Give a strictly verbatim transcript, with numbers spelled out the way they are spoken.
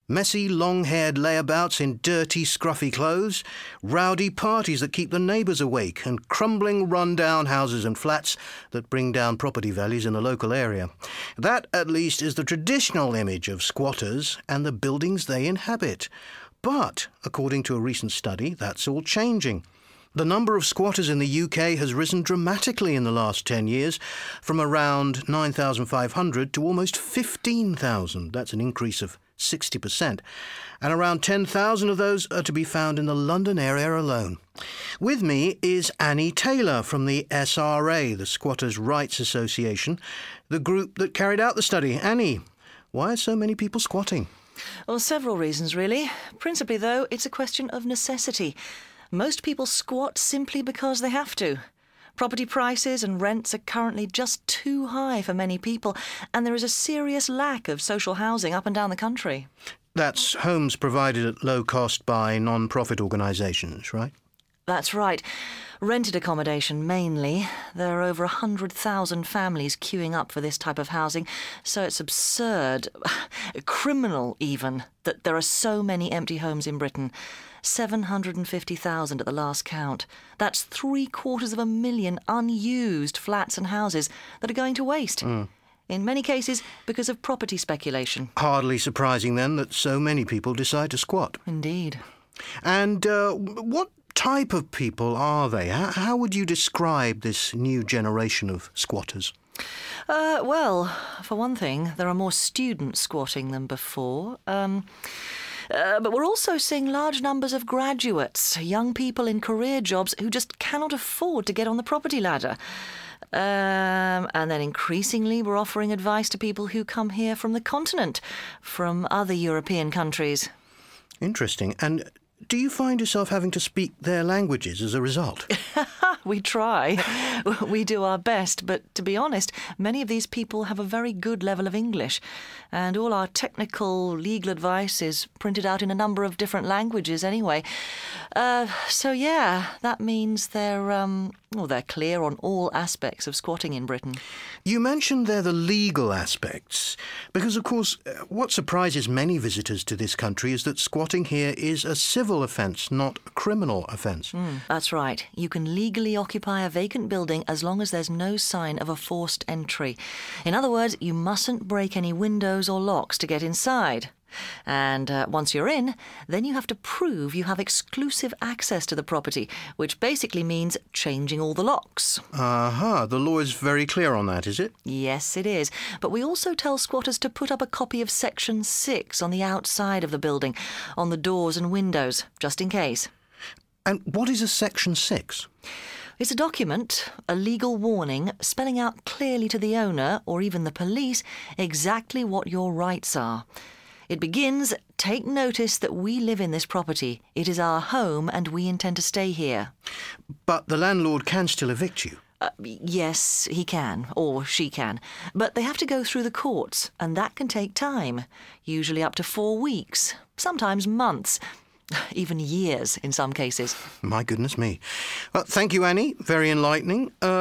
Messy, long-haired layabouts in dirty, scruffy clothes, rowdy parties that keep the neighbours awake, and crumbling, run-down houses and flats that bring down property values in the local area. That, at least, is the traditional image of squatters and the buildings they inhabit. But, according to a recent study, that's all changing. The number of squatters in the U K has risen dramatically in the last ten years, from around nine thousand five hundred to almost fifteen thousand. That's an increase of sixty percent. And around ten thousand of those are to be found in the London area alone. With me is Annie Taylor from the S R A, the Squatters' Rights Association, the group that carried out the study. Annie, why are so many people squatting? Well, several reasons, really. Principally, though, it's a question of necessity. Most people squat simply because they have to. Property prices and rents are currently just too high for many people, and there is a serious lack of social housing up and down the country. That's homes provided at low cost by non-profit organisations, right? That's right. Rented accommodation, mainly. There are over one hundred thousand families queuing up for this type of housing, so it's absurd, criminal even, that there are so many empty homes in Britain. seven hundred fifty thousand at the last count. That's three quarters of a million unused flats and houses that are going to waste. Mm. In many cases, because of property speculation. Hardly surprising, then, that so many people decide to squat. Indeed. And uh, what type of people are they? How, how would you describe this new generation of squatters? Uh, well, for one thing, there are more students squatting than before. Um... Uh, but we're also seeing large numbers of graduates, young people in career jobs who just cannot afford to get on the property ladder. Um, and then increasingly we're offering advice to people who come here from the continent, from other European countries. Interesting. And do you find yourself having to speak their languages as a result? We try. We do our best, but to be honest, many of these people have a very good level of English, and all our technical legal advice is printed out in a number of different languages anyway. Uh, so yeah, that means they're um, well, they're clear on all aspects of squatting in Britain. You mentioned there the legal aspects, because of course what surprises many visitors to this country is that squatting here is a civil offence, not a criminal offence. Mm, that's right. You can legally occupy a vacant building as long as there's no sign of a forced entry. In other words, you mustn't break any windows or locks to get inside. And uh, once you're in, then you have to prove you have exclusive access to the property, which basically means changing all the locks. Aha, the law is very clear on that, is it? Yes, it is. But we also tell squatters to put up a copy of Section six on the outside of the building, on the doors and windows, just in case. And what is a Section six? It's a document, a legal warning, spelling out clearly to the owner, or even the police, exactly what your rights are. It begins, take notice that we live in this property. It is our home and we intend to stay here. But the landlord can still evict you. Uh, yes, he can, or she can. But they have to go through the courts, and that can take time. Usually up to four weeks, sometimes months, even years in some cases. My goodness me. Well, thank you, Annie. Very enlightening. Uh,